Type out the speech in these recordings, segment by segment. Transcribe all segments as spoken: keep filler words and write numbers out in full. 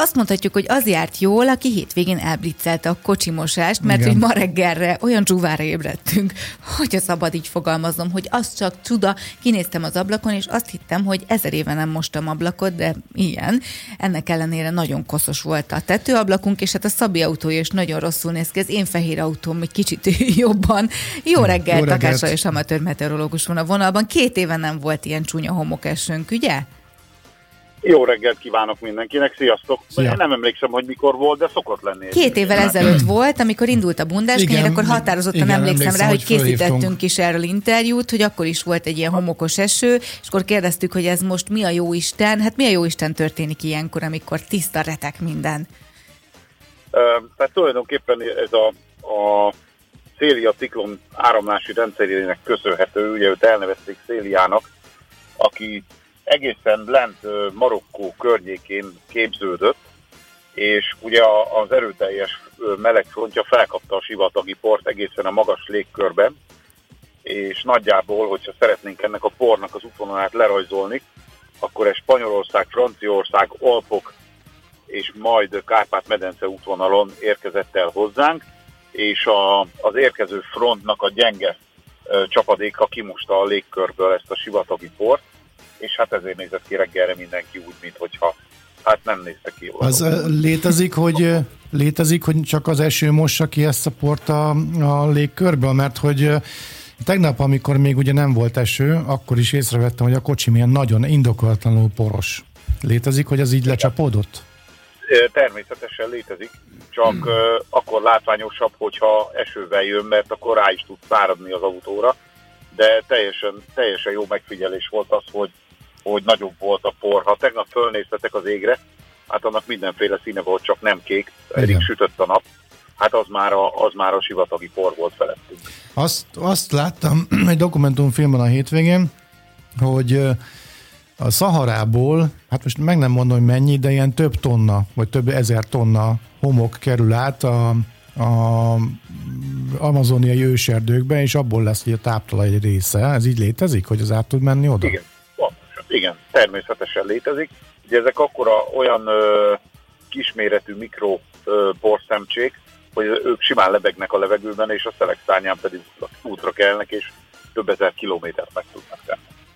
azt mondhatjuk, hogy az járt jól, aki hétvégén elblitzelte a kocsimosást, mert Igen. hogy ma reggelre olyan dzsúvára ébredtünk, hogyha szabad így fogalmaznom, hogy az csak csuda, kinéztem az ablakon, és azt hittem, hogy ezer éve nem mostam ablakot, de ilyen. Ennek ellenére nagyon koszos volt a tetőablakunk, és hát a Szabi autója is nagyon rosszul néz ki, az én fehér autóm egy kicsit jobban. Jó reggelt, Takács Lajos amatőr meteorológus van a vonalban. Két éve nem volt ilyen csúnya homokesőnk, ugye? Jó reggelt kívánok mindenkinek, sziasztok! Szia. Én nem emlékszem, hogy mikor volt, de szokott lenni. Két évvel ezelőtt volt, amikor indult a bundáskönyv, akkor határozottan igen, emlékszem, emlékszem, rá, hogy hogy készítettünk fölhívtunk. is erről interjút, hogy akkor is volt egy ilyen homokos eső, és akkor kérdeztük, hogy ez most mi a jóisten, hát mi a jóisten történik ilyenkor, amikor tiszta retek minden. Uh, tehát tulajdonképpen ez a, a Célia ciklon áramlási rendszerének köszönhető, ugye őt elnevezték Céliának, aki egészen lent Marokkó környékén képződött, és ugye az erőteljes melegfrontja felkapta a sivatagi port egészen a magas légkörben, és nagyjából, hogyha szeretnénk ennek a pornak az útvonalát lerajzolni, akkor ez Spanyolország, Franciaország, Alpok és majd Kárpát-medence útvonalon érkezett el hozzánk, és a, az érkező frontnak a gyenge ö, csapadéka kimosta a légkörből ezt a sivatagi port, és hát ezért nézett ki reggelre mindenki úgy, minthogyha hát nem nézte ki jól. Az ö, létezik, hogy ö, létezik, hogy csak az eső mossa ki ezt a port a, a légkörből, mert hogy ö, tegnap, amikor még ugye nem volt eső, akkor is észrevettem, hogy a kocsim ilyen nagyon indokolatlanul poros. Létezik, hogy az így lecsapódott? Természetesen létezik, csak hmm. akkor látványosabb, hogyha esővel jön, mert akkor rá is tud száradni az autóra, de teljesen, teljesen jó megfigyelés volt az, hogy, hogy nagyobb volt a por. Ha tegnap fölnéztetek az égre, hát annak mindenféle színe volt, csak nem kék, eddig sütött a nap, hát az már a, az már a sivatagi por volt felettünk. Azt, azt láttam egy dokumentumfilmben a hétvégén, hogy a Szaharából, hát most meg nem mondom, hogy mennyi, de ilyen több tonna, vagy több ezer tonna homok kerül át a, a amazoniai őserdőkbe, és abból lesz ugye a táptalaj egy része. Ez így létezik, hogy az át tud menni oda? Igen, igen, természetesen létezik. Ugye ezek akkora olyan ö, kisméretű mikro ö, porszemcsék, hogy ők simán lebegnek a levegőben, és a szelekszárnyán pedig útra kelnek, és több ezer kilométert meg tudnak tenni.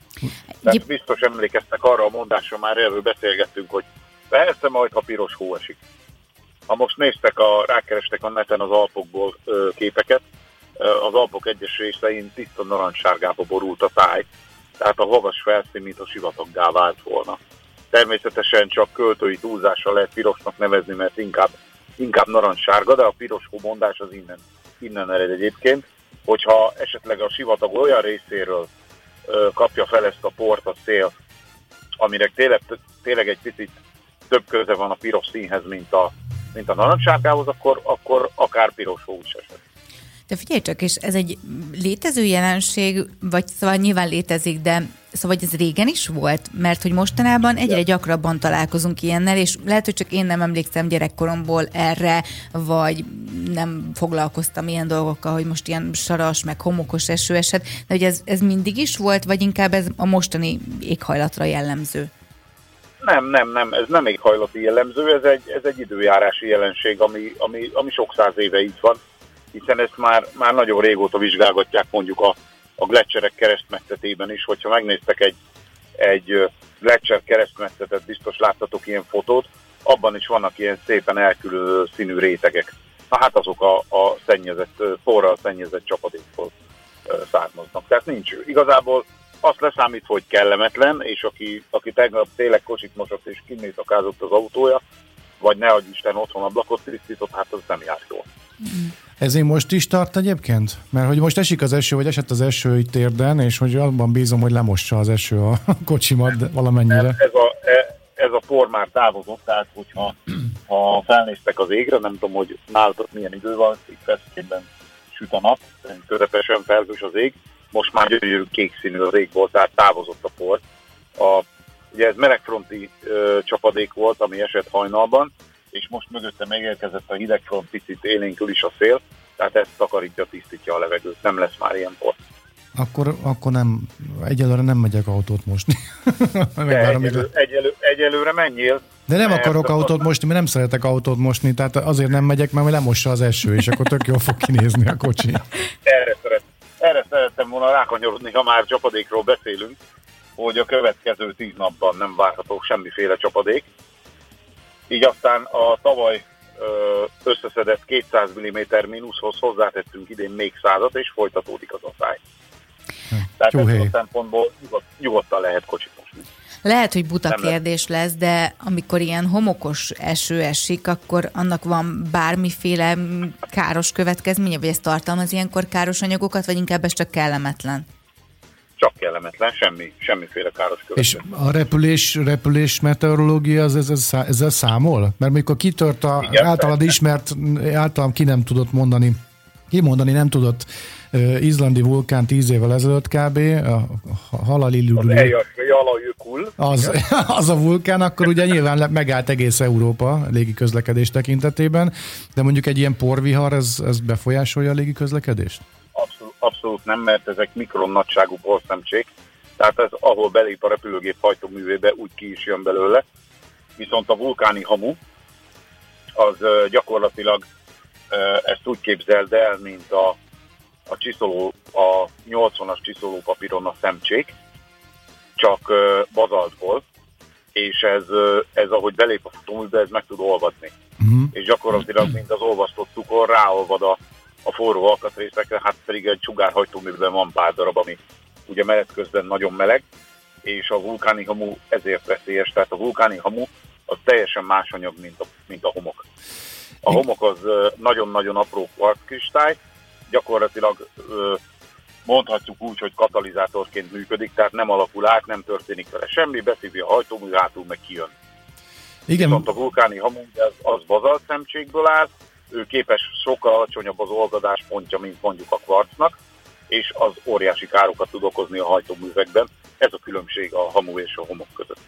Tehát biztos emlékeztek arra a mondásra, már erről beszélgettünk, hogy persze majd, ha piros hó esik. Ha most néztek, a, rákerestek a neten az Alpokból ö, képeket, az Alpok egyes részein tiszta narancssárgába borult a táj, tehát a havas felszín, mint a sivataggá vált volna. Természetesen csak költői túlzással lehet pirosnak nevezni, mert inkább, inkább narancssárga, de a piros hó mondás az innen, innen ered egyébként, hogyha esetleg a sivatag olyan részéről kapja fel ezt a port a szél, aminek tényleg, tényleg egy picit több köze van a piros színhez, mint a, mint a narancssárgához, akkor, akkor akár piros hó is esett. De figyelj csak, és ez egy létező jelenség, vagy szóval nyilván létezik, de szóval ez régen is volt? Mert hogy mostanában egyre gyakrabban találkozunk ilyennel, és lehet, hogy csak én nem emlékszem gyerekkoromból erre, vagy nem foglalkoztam ilyen dolgokkal, hogy most ilyen saras, meg homokos eső esett, de hogy ez, ez mindig is volt, vagy inkább ez a mostani éghajlatra jellemző? Nem, nem, nem, ez nem éghajlati jellemző, ez egy, ez egy időjárási jelenség, ami, ami, ami sok száz éve így van, hiszen ezt már, már nagyon régóta vizsgálgatják mondjuk a, a gleccserek keresztmetszetében is, hogyha megnéztek egy, egy gletszer keresztmetszetet, biztos láttatok ilyen fotót, abban is vannak ilyen szépen elkülönülő színű rétegek. Na hát azok a, a szennyezett, porral szennyezett csapadékból származnak. Tehát nincs igazából azt leszámít, hogy kellemetlen, és aki, aki tegnap tényleg kocsit mosott és kinéztakázott az autója, vagy ne adj Isten otthon ablakot tisztított, hát az nem jár jól. Mm. Ezért most is tart egyébként? Mert hogy most esik az eső, vagy esett az eső itt Térden, és hogy abban bízom, hogy lemossa az eső a kocsimat valamennyire. Ez a, ez a por már távozott, tehát hogyha ha felnéztek az égre, nem tudom, hogy nálatok milyen idő van, itt Veszprémben süt a nap, közepesen felhős az ég, most már gyönyörű kék színű az égból, tehát távozott a por. A, ugye ez melegfronti ö, csapadék volt, ami esett hajnalban, és most mögötte megérkezett a hidegfront, picit élénkül is a szél, tehát ezt takarítja, tisztítja a levegőt, nem lesz már ilyen por. Akkor, akkor nem, egyelőre nem megyek autót mosni. De egyelő, egyelő, egyelőre menjél. De nem akarok autót mosni, mert nem szeretek autót mosni, tehát azért nem megyek, mert lemossa az eső, és akkor tök jól fog kinézni a kocsi. Erre, szeret, erre szerettem volna rákanyarodni, ha már csapadékról beszélünk, hogy a következő tíz napban nem várható semmiféle csapadék. Így aztán a tavaly összeszedett kétszáz milliméter mínuszhoz hozzátettünk idén még százat, és folytatódik az asszály. Tehát ebből a szempontból nyugod, nyugodtan lehet kocsit mosni. Lehet, hogy buta nem kérdés lesz, de amikor ilyen homokos eső esik, akkor annak van bármiféle káros következménye, vagy ez tartalmaz ilyenkor káros anyagokat, vagy inkább ez csak kellemetlen? Csak kellemetlen, semmi, semmiféle káros következmény. És a repülés, repülés meteorológia az ezzel, ezzel számol? Mert mikor kitört a igen, általad ismert, általam ki nem tudott mondani, kimondani nem tudott uh, izlandi vulkán tíz évvel ezelőtt kb. A Halalilul. Az, az a vulkán, akkor ugye nyilván megállt egész Európa légi közlekedés tekintetében, de mondjuk egy ilyen porvihar, ez, ez befolyásolja a légi közlekedést? Abszolút, abszolút nem, mert ezek mikron nagyságú porszemcsék, tehát ez ahol belép a repülőgép hajtóművébe, úgy ki is jön belőle. Viszont a vulkáni hamu, az uh, gyakorlatilag uh, ezt úgy képzeld el, mint a, a csiszoló, a nyolcvanas csiszolópapíron a szemcsék, csak uh, bazaltból, és ez, uh, ez ahogy belép a futóműbe, ez meg tud olvadni. Uh-huh. És gyakorlatilag, mint az olvasztott cukor, ráolvad a a forró alkatrészekre, hát pedig egy sugárhajtóműben van pár darab, ami ugye menet közben nagyon meleg, és a vulkáni hamu ezért veszélyes, tehát a vulkáni hamu az teljesen más anyag, mint a, mint a homok. A homok az nagyon-nagyon apró kvarckristály, gyakorlatilag mondhatjuk úgy, hogy katalizátorként működik, tehát nem alakul át, nem történik vele semmi, beszívja a hajtómű, hátul meg kijön. Igen. Viszont a vulkáni hamu az, az bazalt szemcsékből áll, ő képes sokkal alacsonyabb az olvadás pontja, mint mondjuk a kvarcnak, és az óriási károkat tud okozni a hajtóművekben. Ez a különbség a hamu és a homok között.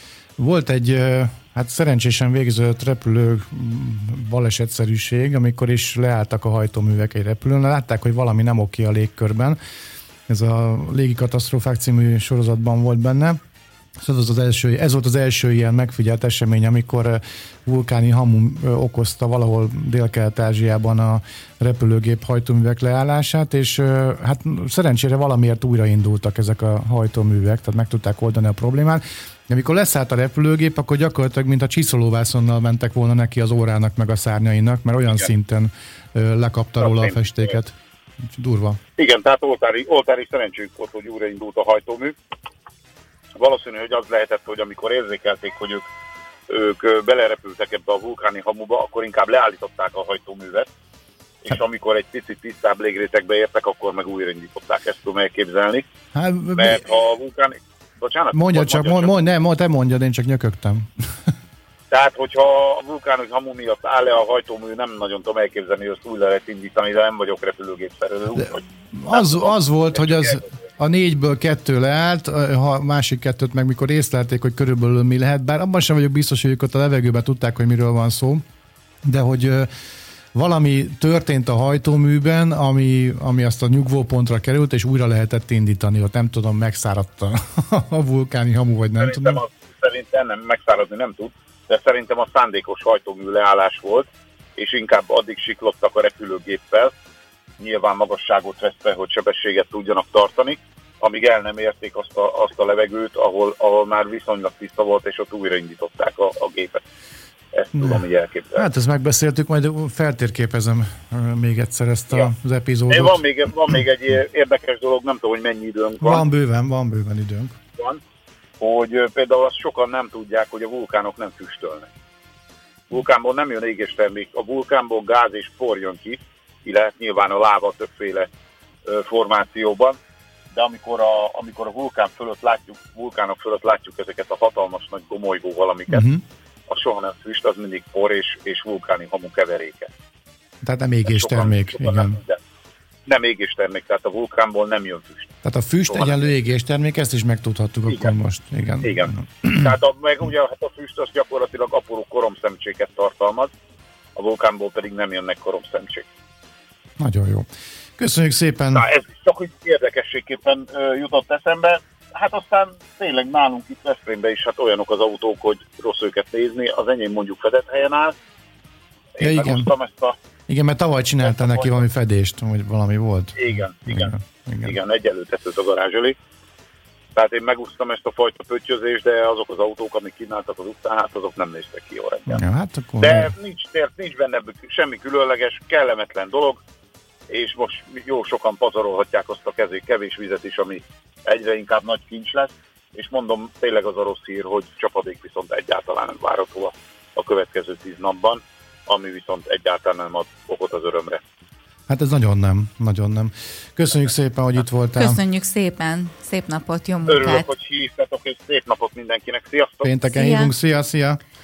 Volt egy hát szerencsésen végződött repülő balesetszerűség, amikor is leálltak a hajtóművek egy repülőn, látták, hogy valami nem oké a légkörben. Ez a Légikatasztrófák című sorozatban volt benne. Ez, az az első, ez volt az első ilyen megfigyelt esemény, amikor vulkáni hamu okozta valahol Dél-Kelet-Ázsiában a repülőgép hajtóművek leállását, és hát szerencsére valamiért újraindultak ezek a hajtóművek, tehát meg tudták oldani a problémát. De amikor leszállt a repülőgép, akkor gyakorlatilag, mint a csiszolóvászonnal mentek volna neki az órának meg a szárnyainak, mert olyan igen. szinten lekapta róla a festéket. Durva. Igen, tehát oltári, oltári szerencséjük volt, hogy újraindult a hajtómű. Valószínű, hogy az lehetett, hogy amikor érzékelték, hogy ők, ők belerepültek ebbe a vulkáni hamuba, akkor inkább leállították a hajtóművet, és hát, amikor egy picit tisztább légrétegbe értek, akkor meg újraindították, ezt tudom elképzelni. Hát, mert mi... a vulkáni... Bocsánat? Mondja csak, mondja, mond, nem, te mondjad, én csak nyökögtem. Tehát, hogyha a vulkáni hamu miatt áll le a hajtómű, nem nagyon tudom elképzelni, hogy azt újra lehet indítani, de nem vagyok repülőgép szerelő. Az, az volt, hogy az... A négyből kettő leállt, a másik kettőt meg mikor észlelték, hogy körülbelül mi lehet, bár abban sem vagyok biztos, hogy ők ott a levegőben tudták, hogy miről van szó, de hogy valami történt a hajtóműben, ami, ami azt a nyugvópontra került, és újra lehetett indítani, ott nem tudom, megszáradta a vulkáni hamu, vagy nem szerintem tudom. Az, szerintem nem, megszáradni nem tud, de szerintem a szándékos hajtómű leállás volt, és inkább addig siklottak a repülőgéppel, nyilván magasságot veszve, hogy sebességet tudjanak tartani, amíg el nem érték azt a, azt a levegőt, ahol, ahol már viszonylag tiszta volt, és ott újraindították a, a gépet. Ezt ne. tudom így elképzelni. Hát ezt megbeszéltük, majd feltérképezem még egyszer ezt ja. az epizódot. É, van, még, van még egy érdekes dolog, nem tudom, hogy mennyi időnk van. Van bőven, van bőven időnk. Van, hogy például azt sokan nem tudják, hogy a vulkánok nem füstölnek. Vulkánból nem jön égéstermék, a vulkánból gáz és por jön ki, illetve nyilván a láva többféle ö, formációban, de amikor a, amikor a vulkán fölött látjuk, vulkánok fölött látjuk ezeket a hatalmas nagy gomolygó valamiket, uh-huh. az soha nem füst, az mindig por és, és vulkáni hamu keveréke. Tehát nem égéstermék, igen. Nem, nem égéstermék, tehát a vulkánból nem jön füst. Tehát a füst soha egyenlő égéstermék, ezt is megtudhattuk igen. akkor most. Igen. Igen. Tehát a, meg ugye hát a füst az gyakorlatilag apró koromszemcséket tartalmaz, a vulkánból pedig nem jönnek koromszemcsék. Nagyon jó. Köszönjük szépen! Na, ez csak hogy érdekességképpen uh, jutott eszembe. Hát aztán tényleg nálunk itt Veszprémben is hát olyanok az autók, hogy rossz őket nézni. Az enyém mondjuk fedett helyen áll. Én ja, igen. ezt a... Igen, mert tavaly csináltál neki valami fedést, vagy valami volt. Igen, igen. Igen, igen. igen egy előtetőt a garázs elé. Tehát én megúsztam ezt a fajta pöttyözést, de azok az autók, amik kínáltak az utcán, hát azok nem néztek ki jó reggel. Ja, hát akkor de nincs, nincs benne semmi különleges, kellemetlen dolog, és most jó sokan pazarolhatják azt a kezé, kevés vizet is, ami egyre inkább nagy kincs lesz, és mondom, tényleg az a rossz hír, hogy csapadék viszont egyáltalán nem várható a, a következő tíz napban, ami viszont egyáltalán nem ad okot az örömre. Hát ez nagyon nem, nagyon nem. Köszönjük szépen, hogy itt voltál. Köszönjük szépen, szép napot, jó munkát. Örülök, hogy hívtatok, és szép napot mindenkinek. Sziasztok! Pénteken Szia. hívunk, szia, szia!